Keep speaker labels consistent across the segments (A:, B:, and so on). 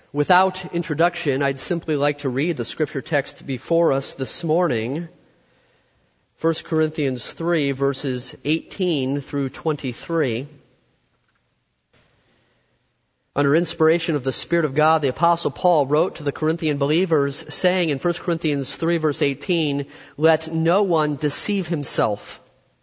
A: Without introduction, I'd simply like to read the scripture text before us this morning, 1 Corinthians 3, verses 18 through 23. Under inspiration of the Spirit of God, the Apostle Paul wrote to the Corinthian believers, saying in 1 Corinthians 3, verse 18, "Let no one deceive himself.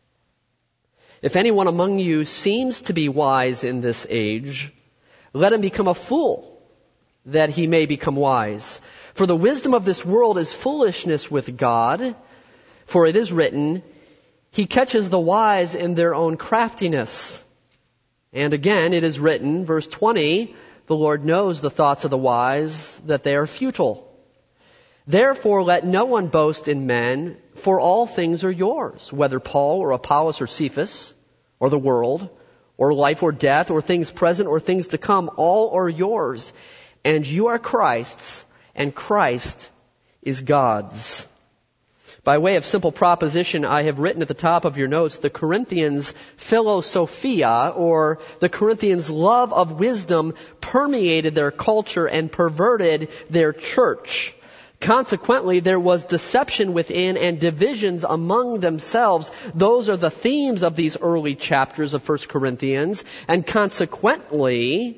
A: If anyone among you seems to be wise in this age, let him become a fool, that he may become wise. For the wisdom of this world is foolishness with God. For it is written, He catches the wise in their own craftiness. And again, it is written, verse 20, the Lord knows the thoughts of the wise, that they are futile. Therefore let no one boast in men, for all things are yours, whether Paul or Apollos or Cephas, or the world, or life or death, or things present or things to come, all are yours. And you are Christ's, and Christ is God's." By way of simple proposition, I have written at the top of your notes, the Corinthians' philosophia, or the Corinthians' love of wisdom, permeated their culture and perverted their church. Consequently, there was deception within and divisions among themselves. Those are the themes of these early chapters of 1 Corinthians. And consequently,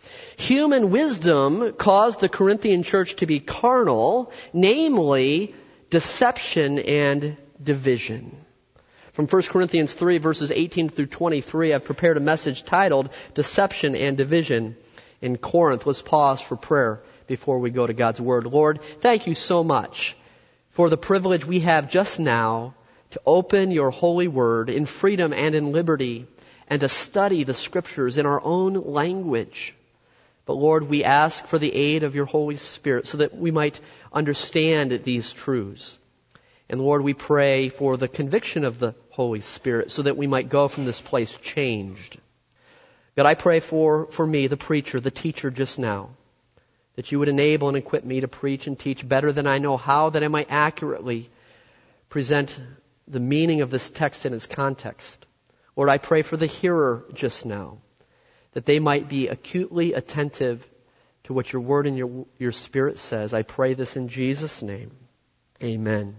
A: human wisdom caused the Corinthian church to be carnal, namely deception and division. From 1 Corinthians 3, verses 18 through 23, I've prepared a message titled Deception and Division in Corinth. Let's pause for prayer before we go to God's Word. Lord, thank you so much for the privilege we have just now to open your holy Word in freedom and in liberty and to study the Scriptures in our own language. But Lord, we ask for the aid of your Holy Spirit so that we might understand these truths. And Lord, we pray for the conviction of the Holy Spirit so that we might go from this place changed. God, I pray for me, the preacher, the teacher just now, that you would enable and equip me to preach and teach better than I know how, that I might accurately present the meaning of this text in its context. Lord, I pray for the hearer just now, that they might be acutely attentive to what your word and your spirit says. I pray this in Jesus' name. Amen.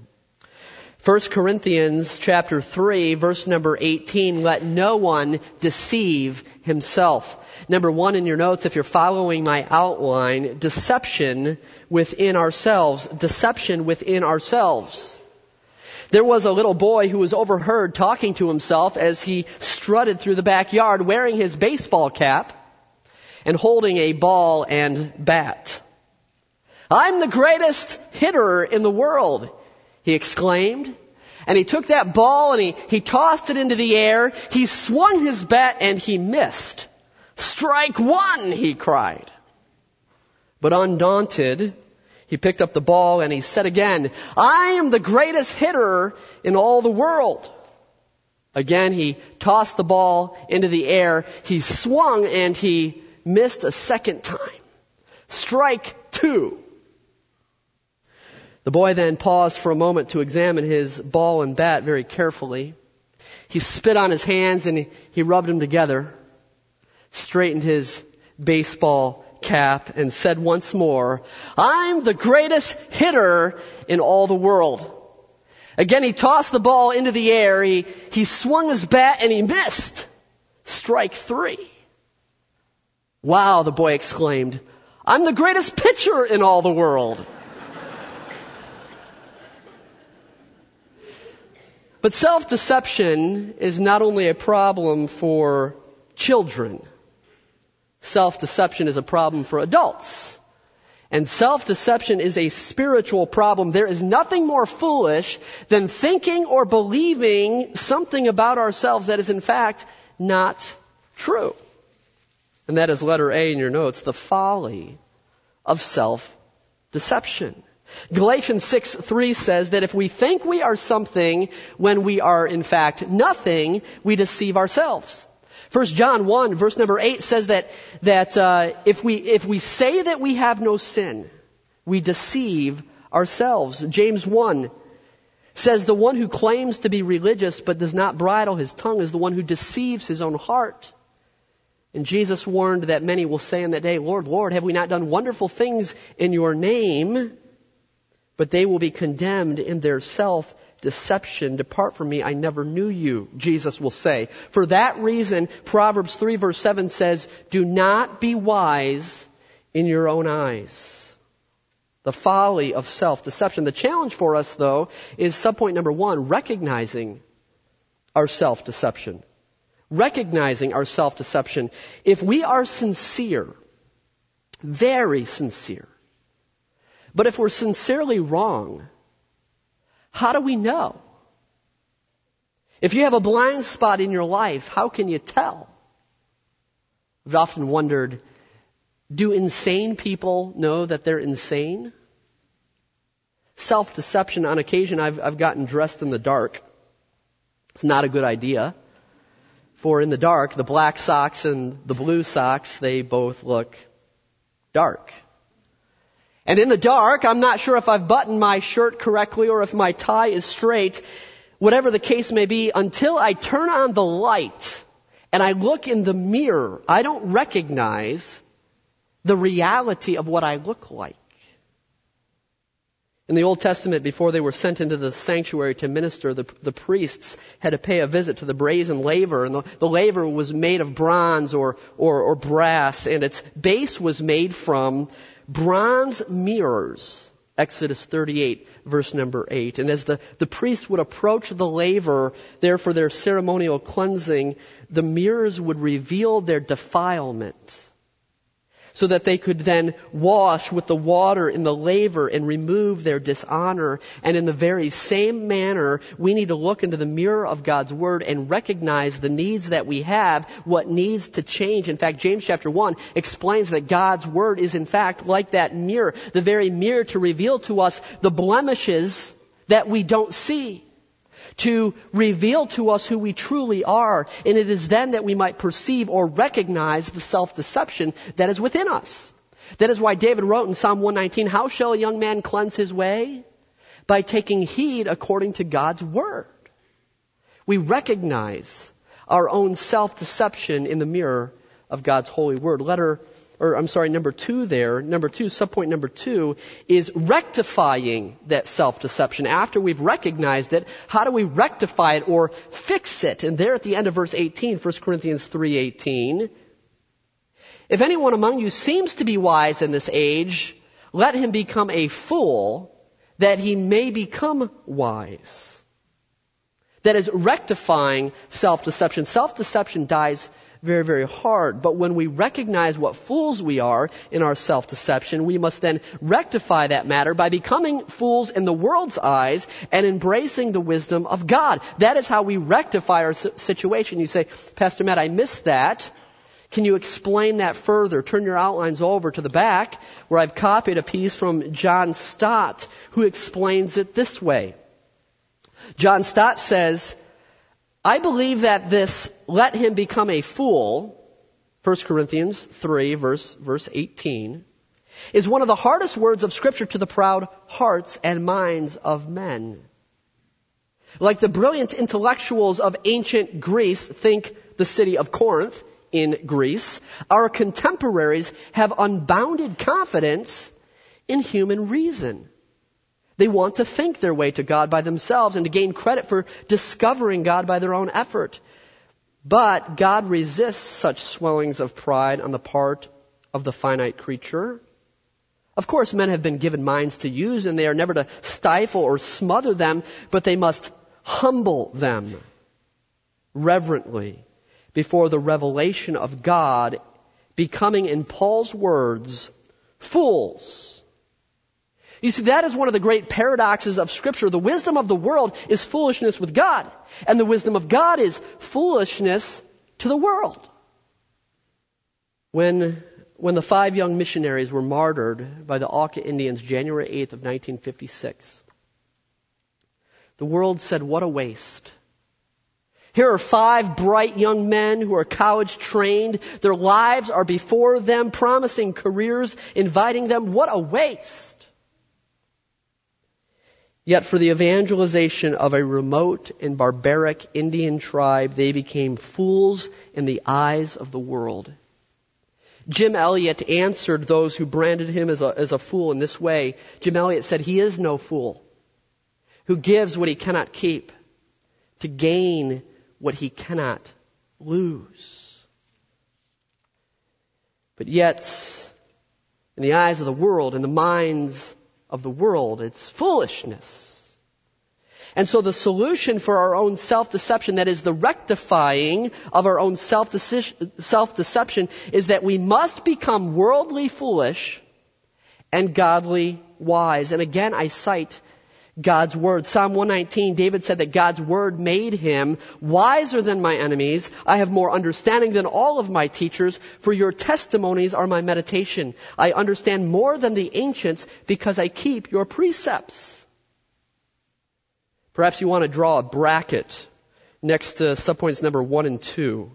A: 1 Corinthians chapter 3, verse number 18, let no one deceive himself. Number 1 in your notes, if you're following my outline, deception within ourselves. Deception within ourselves. There was a little boy who was overheard talking to himself as he strutted through the backyard wearing his baseball cap and holding a ball and bat. "I'm the greatest hitter in the world," he exclaimed. And he took that ball and he tossed it into the air. He swung his bat and he missed. "Strike one," he cried. But undaunted, he picked up the ball and he said again, "I am the greatest hitter in all the world." Again, he tossed the ball into the air. He swung and he missed a second time. "Strike two." The boy then paused for a moment to examine his ball and bat very carefully. He spit on his hands and he rubbed them together, straightened his baseball cap, and said once more, "I'm the greatest hitter in all the world." Again, he tossed the ball into the air. He swung his bat and he missed. "Strike three." "Wow," the boy exclaimed, "I'm the greatest pitcher in all the world." But self-deception is not only a problem for children. Self-deception is a problem for adults. And self-deception is a spiritual problem. There is nothing more foolish than thinking or believing something about ourselves that is in fact not true. And that is letter A in your notes, the folly of self-deception. Galatians 6:3 says that if we think we are something when we are in fact nothing, we deceive ourselves. 1 John 1 verse number 8 says that if we say that we have no sin, we deceive ourselves. James 1 says the one who claims to be religious but does not bridle his tongue is the one who deceives his own heart. And Jesus warned that many will say in that day, Lord, Lord, have we not done wonderful things in your name? But they will be condemned in their self-deception. Depart from me, I never knew you, Jesus will say. For that reason, Proverbs 3 verse 7 says, do not be wise in your own eyes. The folly of self-deception. The challenge for us, though, is subpoint number 1, recognizing our self-deception. Recognizing our self-deception. If we are sincere, very sincere, but if we're sincerely wrong, how do we know? If you have a blind spot in your life, how can you tell? I've often wondered, do insane people know that they're insane? Self-deception, on occasion I've gotten dressed in the dark. It's not a good idea. For in the dark, the black socks and the blue socks, they both look dark. And in the dark, I'm not sure if I've buttoned my shirt correctly or if my tie is straight, whatever the case may be, until I turn on the light and I look in the mirror, I don't recognize the reality of what I look like. In the Old Testament, before they were sent into the sanctuary to minister, the priests had to pay a visit to the brazen laver. And the laver was made of bronze or brass, and its base was made from bronze mirrors. Exodus 38, verse number 8. And as the priests would approach the laver there for their ceremonial cleansing, the mirrors would reveal their defilement, so that they could then wash with the water in the laver and remove their dishonor. And in the very same manner, we need to look into the mirror of God's Word and recognize the needs that we have, what needs to change. In fact, James chapter 1 explains that God's Word is in fact like that mirror, the very mirror to reveal to us the blemishes that we don't see, to reveal to us who we truly are. And it is then that we might perceive or recognize the self-deception that is within us. That is why David wrote in Psalm 119, how shall a young man cleanse his way? By taking heed according to God's word. We recognize our own self-deception in the mirror of God's holy word. Number two, subpoint number 2 is rectifying that self-deception. After we've recognized it, how do we rectify it or fix it? And there at the end of verse 18, 1 Corinthians 3:18, if anyone among you seems to be wise in this age, let him become a fool, that he may become wise. That is rectifying self-deception. Self-deception dies very, very hard. But when we recognize what fools we are in our self-deception, we must then rectify that matter by becoming fools in the world's eyes and embracing the wisdom of God. That is how we rectify our situation. You say, Pastor Matt, I missed that. Can you explain that further? Turn your outlines over to the back where I've copied a piece from John Stott, who explains it this way. John Stott says, I believe that this let him become a fool, 1 Corinthians 3 verse 18, is one of the hardest words of Scripture to the proud hearts and minds of men. Like the brilliant intellectuals of ancient Greece, think the city of Corinth in Greece, our contemporaries have unbounded confidence in human reason. They want to think their way to God by themselves and to gain credit for discovering God by their own effort. But God resists such swellings of pride on the part of the finite creature. Of course, men have been given minds to use, and they are never to stifle or smother them, but they must humble them reverently before the revelation of God, becoming, in Paul's words, fools. You see, that is one of the great paradoxes of Scripture. The wisdom of the world is foolishness with God, and the wisdom of God is foolishness to the world. When the 5 young missionaries were martyred by the Auca Indians January 8th of 1956, the world said, what a waste. Here are 5 bright young men who are college trained. Their lives are before them, promising careers, inviting them. What a waste. Yet for the evangelization of a remote and barbaric Indian tribe, they became fools in the eyes of the world. Jim Elliot answered those who branded him as a fool in this way. Jim Elliot said, "He is no fool who gives what he cannot keep to gain what he cannot lose." But yet, in the eyes of the world, in the minds of the world, it's foolishness. And so the solution for our own self-deception, that is the rectifying of our own self-deception, is that we must become worldly foolish and godly wise. And again, I cite God's word. Psalm 119, David said that God's word made him wiser than my enemies. I have more understanding than all of my teachers, for your testimonies are my meditation. I understand more than the ancients because I keep your precepts. Perhaps you want to draw a bracket next to subpoints number 1 and 2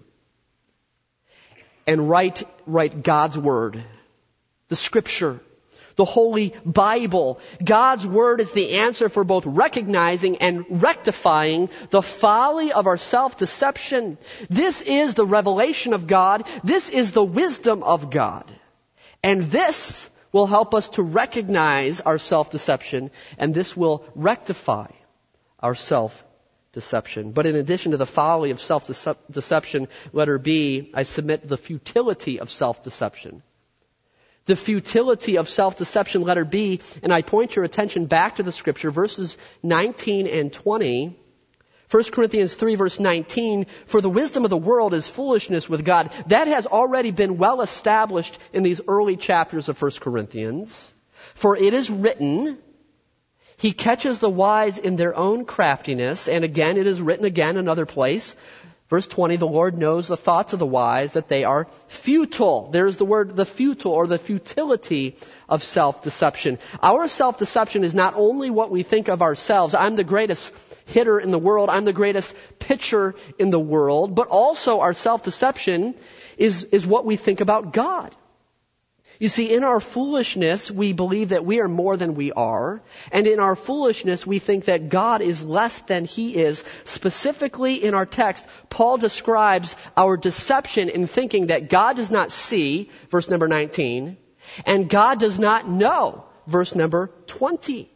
A: and write God's word, the scripture, the Holy Bible. God's word is the answer for both recognizing and rectifying the folly of our self-deception. This is the revelation of God. This is the wisdom of God. And this will help us to recognize our self-deception, and this will rectify our self-deception. But in addition to the folly of self-deception, letter B, I submit the futility of self-deception. The futility of self-deception, letter B, and I point your attention back to the scripture, verses 19 and 20. 1 Corinthians 3 verse 19, for the wisdom of the world is foolishness with God. That has already been well established in these early chapters of 1 Corinthians. For it is written, he catches the wise in their own craftiness. And again, it is written again another place. Verse 20, the Lord knows the thoughts of the wise, that they are futile. There's the word, the futile, or the futility of self-deception. Our self-deception is not only what we think of ourselves. I'm the greatest hitter in the world. I'm the greatest pitcher in the world. But also our self-deception is what we think about God. You see, in our foolishness, we believe that we are more than we are. And in our foolishness, we think that God is less than He is. Specifically in our text, Paul describes our deception in thinking that God does not see, verse number 19, and God does not know, verse number 20.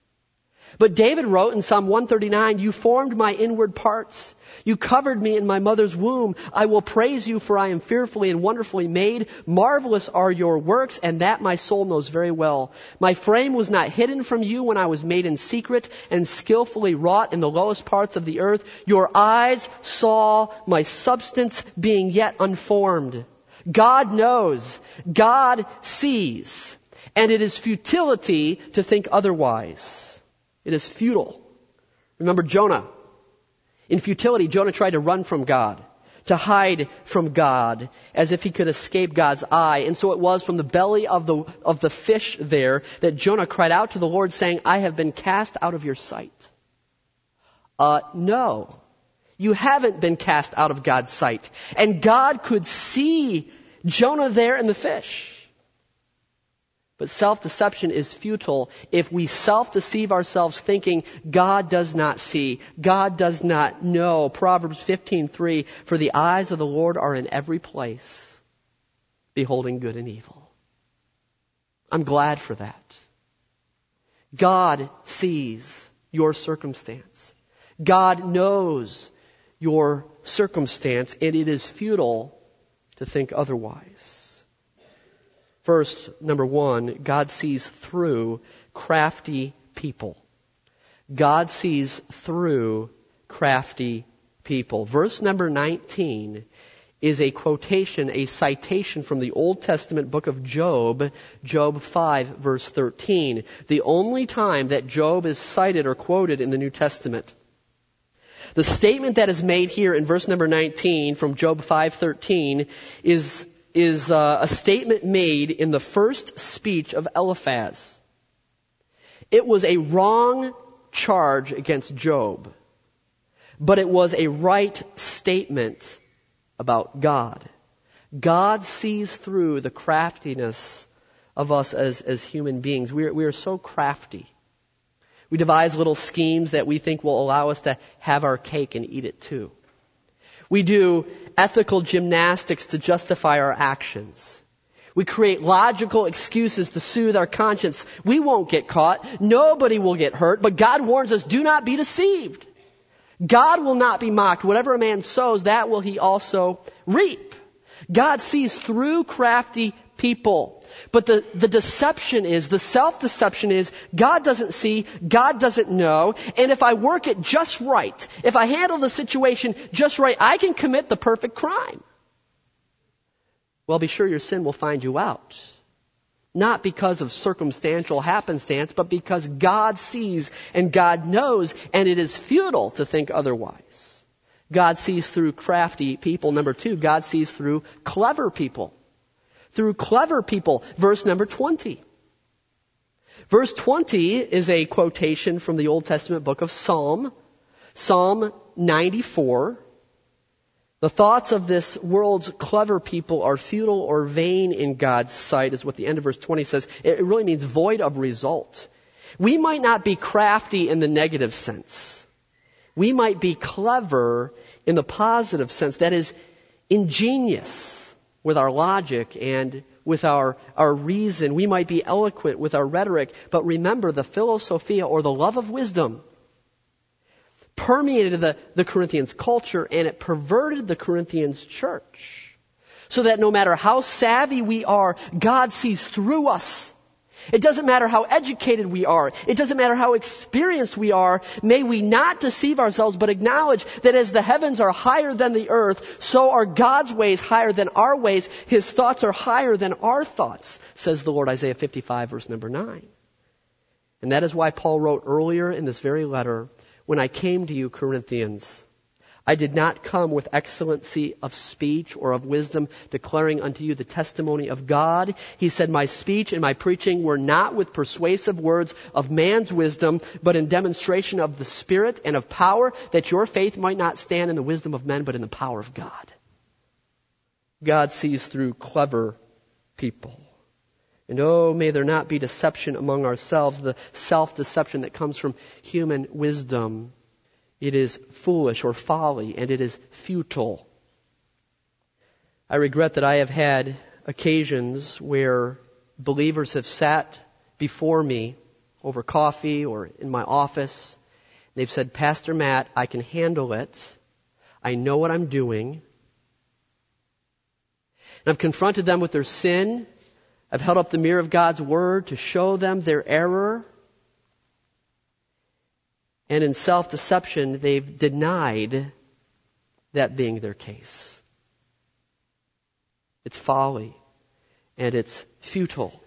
A: But David wrote in Psalm 139, you formed my inward parts. You covered me in my mother's womb. I will praise you, for I am fearfully and wonderfully made. Marvelous are your works, and that my soul knows very well. My frame was not hidden from you when I was made in secret and skillfully wrought in the lowest parts of the earth. Your eyes saw my substance being yet unformed. God knows. God sees. And it is futility to think otherwise. It is futile. Remember Jonah. In futility, Jonah tried to run from God, to hide from God, as if he could escape God's eye. And so it was from the belly of the fish there that Jonah cried out to the Lord, saying, I have been cast out of your sight. No, you haven't been cast out of God's sight. And God could see Jonah there in the fish. But self-deception is futile if we self-deceive ourselves thinking God does not see, God does not know. Proverbs 15:3, for the eyes of the Lord are in every place, beholding good and evil. I'm glad for that. God sees your circumstance. God knows your circumstance, and it is futile to think otherwise. First, number one, God sees through crafty people. God sees through crafty people. Verse number 19 is a quotation, a citation from the Old Testament book of Job, Job 5, verse 13. The only time that Job is cited or quoted in the New Testament. The statement that is made here in verse number 19 from Job 5:13 is a statement made in the first speech of Eliphaz. It was a wrong charge against Job, but it was a right statement about God. God sees through the craftiness of us as human beings. We are so crafty. We devise little schemes that we think will allow us to have our cake and eat it too. We do ethical gymnastics to justify our actions. We create logical excuses to soothe our conscience. We won't get caught. Nobody will get hurt. But God warns us, do not be deceived. God will not be mocked. Whatever a man sows, that will he also reap. God sees through crafty people. But the deception is, the self-deception is, God doesn't see, God doesn't know, and if I work it just right, if I handle the situation just right, I can commit the perfect crime. Well, be sure your sin will find you out. Not because of circumstantial happenstance, but because God sees and God knows, and it is futile to think otherwise. God sees through crafty people. Number 2, God sees through clever people. Through clever people. Verse number 20. Verse 20 is a quotation from the Old Testament book of Psalm 94. The thoughts of this world's clever people are futile or vain in God's sight, is what the end of verse 20 says. It really means void of result. We might not be crafty in the negative sense. We might be clever in the positive sense. That is, ingenious with our logic and with our reason. We might be eloquent with our rhetoric. But remember, the philosophia, or the love of wisdom, permeated the Corinthians culture, and it perverted the Corinthians church. So that no matter how savvy we are, God sees through us. It doesn't matter how educated we are. It doesn't matter how experienced we are. May we not deceive ourselves, but acknowledge that as the heavens are higher than the earth, so are God's ways higher than our ways. His thoughts are higher than our thoughts, says the Lord, Isaiah 55, verse number 9. And that is why Paul wrote earlier in this very letter, when I came to you, Corinthians, I did not come with excellency of speech or of wisdom, declaring unto you the testimony of God. He said, my speech and my preaching were not with persuasive words of man's wisdom, but in demonstration of the Spirit and of power, that your faith might not stand in the wisdom of men, but in the power of God. God sees through clever people. And oh, may there not be deception among ourselves, the self-deception that comes from human wisdom. It is foolish or folly, and it is futile. I regret that I have had occasions where believers have sat before me over coffee or in my office. They've said, Pastor Matt, I can handle it. I know what I'm doing. And I've confronted them with their sin. I've held up the mirror of God's Word to show them their error. And in self-deception, they've denied that being their case. It's folly, and it's futile.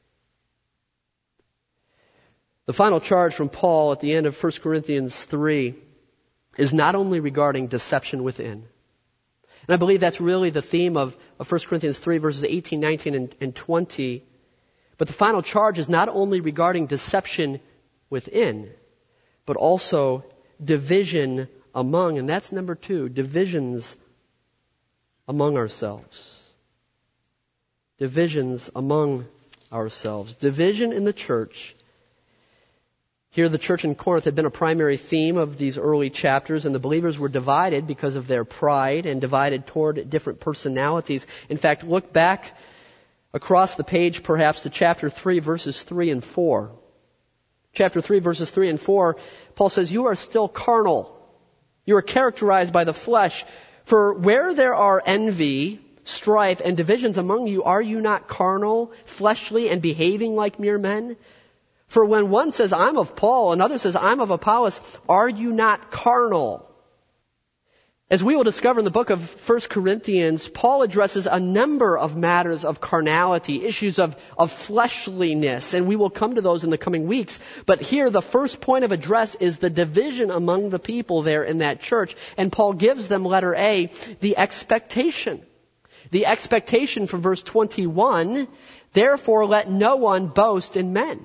A: The final charge from Paul at the end of 1 Corinthians 3 is not only regarding deception within. And I believe that's really the theme of 1 Corinthians 3, verses 18, 19, and 20. But the final charge is not only regarding deception within, but also division among. And that's number 2, divisions among ourselves. Divisions among ourselves. Division in the church. Here the church in Corinth had been a primary theme of these early chapters, and the believers were divided because of their pride and divided toward different personalities. In fact, look back across the page perhaps to chapter 3, verses 3 and 4. Chapter 3, verses 3 and 4, Paul says, you are still carnal. You are characterized by the flesh. For where there are envy, strife, and divisions among you, are you not carnal, fleshly, and behaving like mere men? For when one says, I'm of Paul, another says, I'm of Apollos, are you not carnal? As we will discover in the book of 1 Corinthians, Paul addresses a number of matters of carnality, issues of fleshliness, and we will come to those in the coming weeks. But here, the first point of address is the division among the people there in that church. And Paul gives them, letter A, the expectation. The expectation from verse 21, therefore let no one boast in men.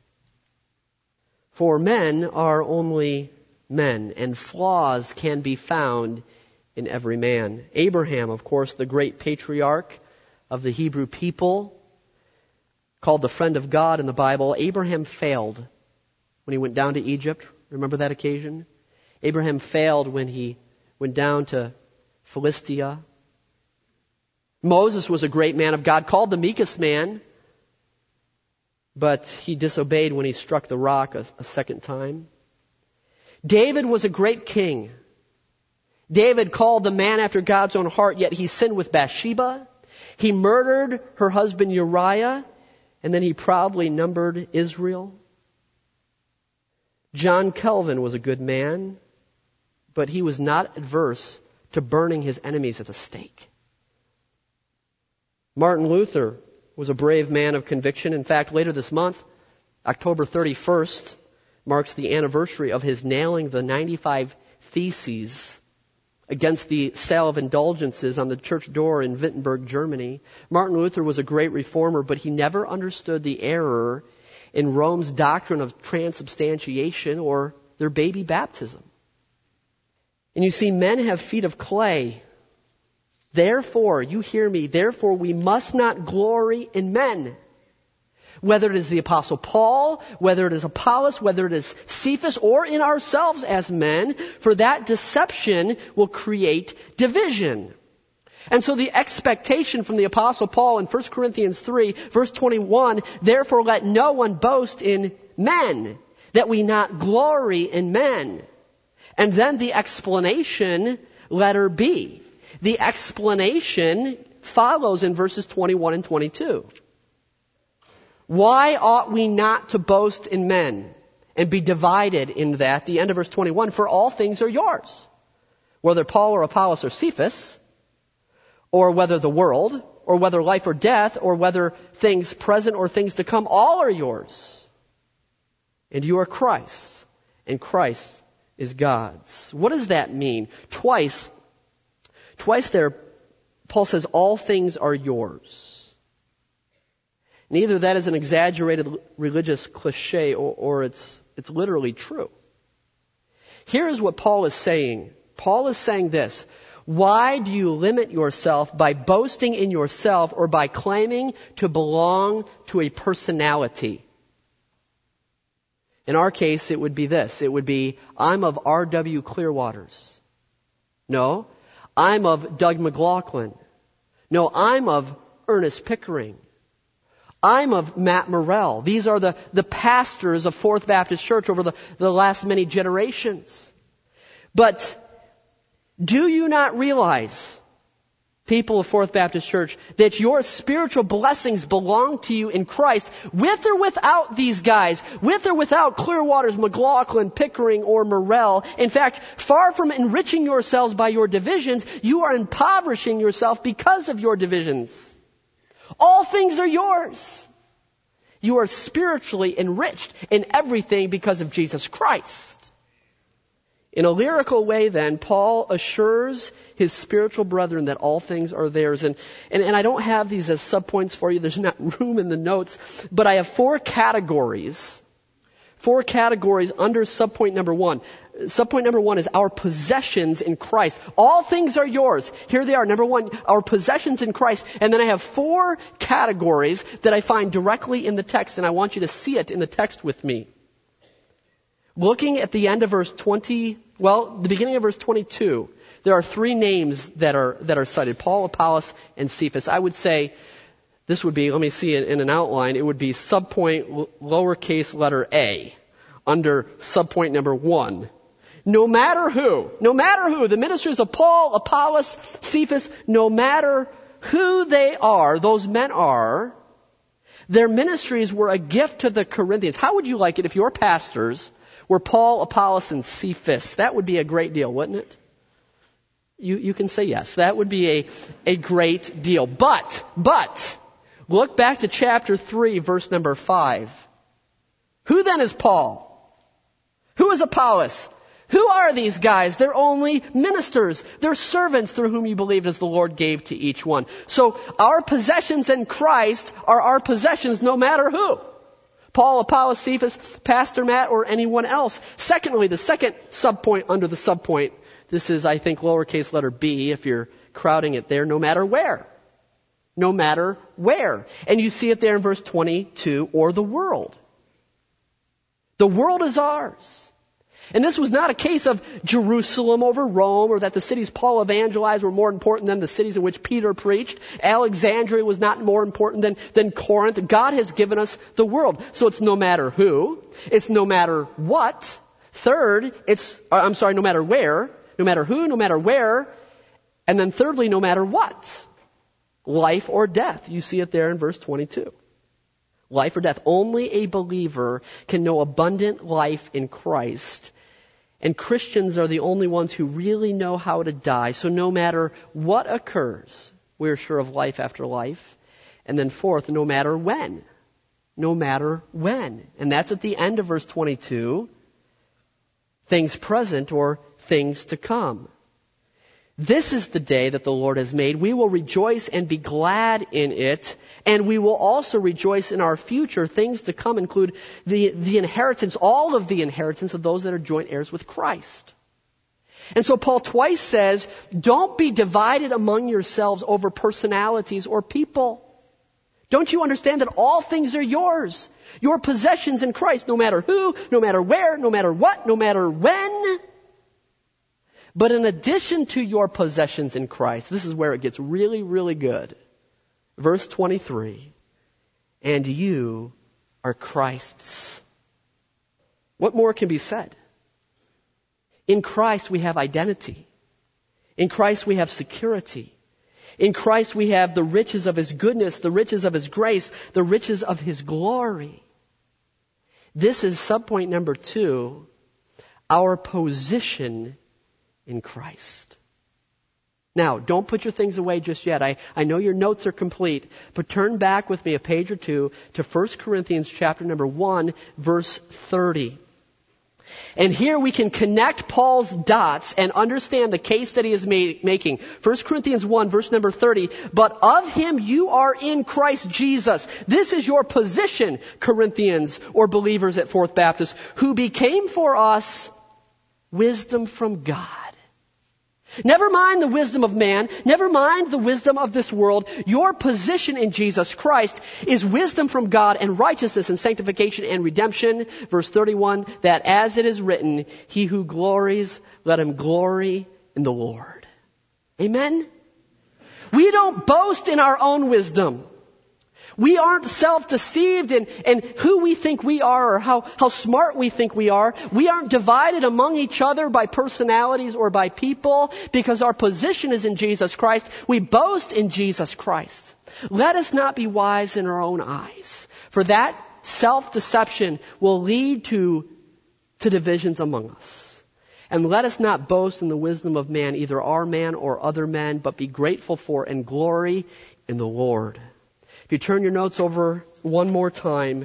A: For men are only men, and flaws can be found in every man. Abraham, of course, the great patriarch of the Hebrew people, called the friend of God in the Bible. Abraham failed when he went down to Egypt. Remember that occasion? Abraham failed when he went down to Philistia. Moses was a great man of God, called the meekest man, but he disobeyed when he struck the rock a second time. David was a great king. David called the man after God's own heart, yet he sinned with Bathsheba. He murdered her husband Uriah, and then he proudly numbered Israel. John Calvin was a good man, but he was not averse to burning his enemies at the stake. Martin Luther was a brave man of conviction. In fact, later this month, October 31st, marks the anniversary of his nailing the 95 Theses against the sale of indulgences on the church door in Wittenberg, Germany. Martin Luther was a great reformer, but he never understood the error in Rome's doctrine of transubstantiation or their baby baptism. And you see, men have feet of clay. Therefore, you hear me, therefore we must not glory in men. Whether it is the Apostle Paul, whether it is Apollos, whether it is Cephas, or in ourselves as men, for that deception will create division. And so the expectation from the Apostle Paul in 1 Corinthians 3, verse 21, therefore let no one boast in men, that we not glory in men. And then the explanation, letter B. The explanation follows in verses 21 and 22. Why ought we not to boast in men and be divided in that? The end of verse 21, for all things are yours. Whether Paul or Apollos or Cephas, or whether the world, or whether life or death, or whether things present or things to come, all are yours. And you are Christ's, and Christ is God's. What does that mean? Twice there, Paul says, all things are yours. Neither that is an exaggerated religious cliche or it's literally true. Here is what Paul is saying. Paul is saying this. Why do you limit yourself by boasting in yourself or by claiming to belong to a personality? In our case, it would be this. It would be, I'm of R.W. Clearwaters. No, I'm of Doug McLaughlin. No, I'm of Ernest Pickering. I'm of Matt Morrell. These are the pastors of Fourth Baptist Church over the last many generations. But do you not realize, people of Fourth Baptist Church, that your spiritual blessings belong to you in Christ, with or without these guys, with or without Clearwaters, McLaughlin, Pickering, or Morrell? In fact, far from enriching yourselves by your divisions, you are impoverishing yourself because of your divisions. All things are yours. You are spiritually enriched in everything because of Jesus Christ. In a lyrical way, then, Paul assures his spiritual brethren that all things are theirs. And I don't have these as subpoints for you. There's not room in the notes. But I have four categories under subpoint number 1. Subpoint number 1 is our possessions in Christ. All things are yours. Here they are. Number 1, our possessions in Christ. And then I have 4 categories that I find directly in the text, and I want you to see it in the text with me. Looking at the end of verse the beginning of verse 22, there are 3 names that are cited: Paul, Apollos, and Cephas. I would say this would be, let me see it in an outline, it would be subpoint lowercase letter a under subpoint number 1. No matter who, the ministers of Paul, Apollos, Cephas, no matter who they are, those men are, their ministries were a gift to the Corinthians. How would you like it if your pastors were Paul, Apollos, and Cephas? That would be a great deal, wouldn't it? You can say yes. That would be a great deal. But, look back to chapter 3, verse number 5. Who then is Paul? Who is Apollos? Who are these guys? They're only ministers. They're servants through whom you believed as the Lord gave to each one. So our possessions in Christ are our possessions no matter who. Paul, Apollos, Cephas, Pastor Matt, or anyone else. Secondly, the second subpoint under the subpoint, this is, I think, lowercase letter b, if you're crowding it there, no matter where. No matter where. And you see it there in verse 22, or the world. The world is ours. And this was not a case of Jerusalem over Rome, or that the cities Paul evangelized were more important than the cities in which Peter preached. Alexandria was not more important than Corinth. God has given us the world. So it's no matter who. It's no matter what. Third, no matter where. No matter who, no matter where. And then thirdly, no matter what. Life or death. You see it there in verse 22. Life or death. Only a believer can know abundant life in Christ. And Christians are the only ones who really know how to die. So no matter what occurs, we're sure of life after life. And then fourth, no matter when. No matter when. And that's at the end of verse 22. Things present or things to come. This is the day that the Lord has made. We will rejoice and be glad in it. And we will also rejoice in our future. Things to come include the inheritance, all of the inheritance of those that are joint heirs with Christ. And so Paul twice says, don't be divided among yourselves over personalities or people. Don't you understand that all things are yours? Your possessions in Christ, no matter who, no matter where, no matter what, no matter when. But in addition to your possessions in Christ, this is where it gets really, really good. Verse 23, and you are Christ's. What more can be said? In Christ we have identity. In Christ we have security. In Christ we have the riches of His goodness, the riches of His grace, the riches of His glory. This is subpoint number 2, our position in Christ. Now, don't put your things away just yet. I know your notes are complete, but turn back with me a page or two to 1 Corinthians chapter number 1, verse 30. And here we can connect Paul's dots and understand the case that he is making. 1 Corinthians 1, verse number 30. But of Him you are in Christ Jesus. This is your position, Corinthians, or believers at Fourth Baptist, who became for us wisdom from God. Never mind the wisdom of man. Never mind the wisdom of this world. Your position in Jesus Christ is wisdom from God and righteousness and sanctification and redemption. Verse 31, that as it is written, he who glories, let him glory in the Lord. Amen? We don't boast in our own wisdom. We aren't self-deceived in who we think we are or how smart we think we are. We aren't divided among each other by personalities or by people because our position is in Jesus Christ. We boast in Jesus Christ. Let us not be wise in our own eyes, for that self-deception will lead to divisions among us. And let us not boast in the wisdom of man, either our man or other men, but be grateful for and glory in the Lord. If you turn your notes over one more time,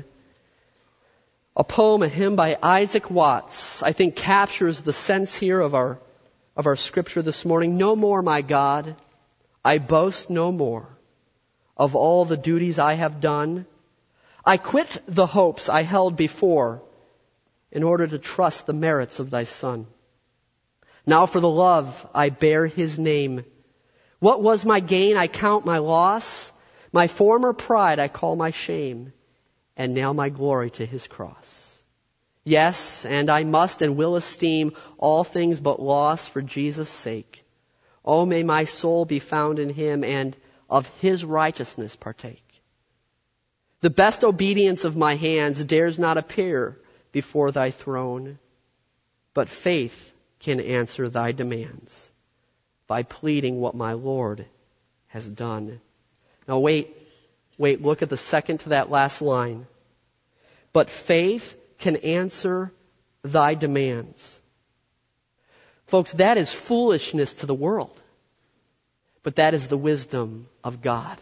A: a poem, a hymn by Isaac Watts, I think captures the sense here of our scripture this morning. No more, my God, I boast no more of all the duties I have done. I quit the hopes I held before in order to trust the merits of thy Son. Now for the love I bear his name. What was my gain? I count my loss. My former pride I call my shame, and nail my glory to his cross. Yes, and I must and will esteem all things but loss for Jesus' sake. Oh, may my soul be found in him and of his righteousness partake. The best obedience of my hands dares not appear before thy throne, but faith can answer thy demands by pleading what my Lord has done. Now wait, look at the second to that last line. But faith can answer thy demands. Folks, that is foolishness to the world. But that is the wisdom of God.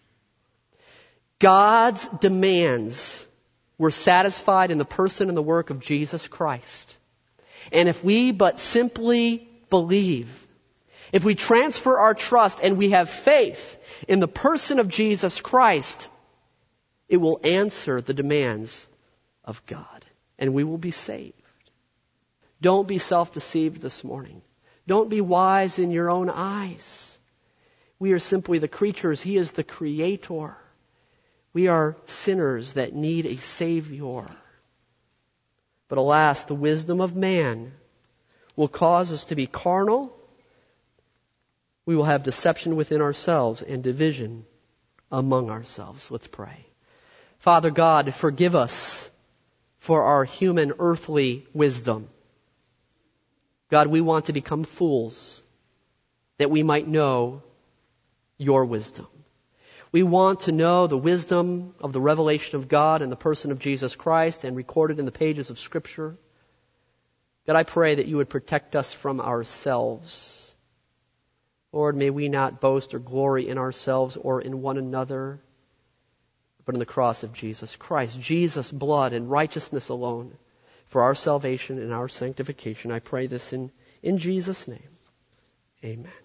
A: God's demands were satisfied in the person and the work of Jesus Christ. And if we but simply believe, if we transfer our trust and we have faith in the person of Jesus Christ, it will answer the demands of God, and we will be saved. Don't be self-deceived this morning. Don't be wise in your own eyes. We are simply the creatures. He is the creator. We are sinners that need a Savior. But alas, the wisdom of man will cause us to be carnal. We will have deception within ourselves and division among ourselves. Let's pray. Father God, forgive us for our human earthly wisdom. God, we want to become fools that we might know your wisdom. We want to know the wisdom of the revelation of God in the person of Jesus Christ and recorded in the pages of Scripture. God, I pray that you would protect us from ourselves. Lord, may we not boast or glory in ourselves or in one another, but in the cross of Jesus Christ. Jesus' blood and righteousness alone for our salvation and our sanctification. I pray this in Jesus' name. Amen.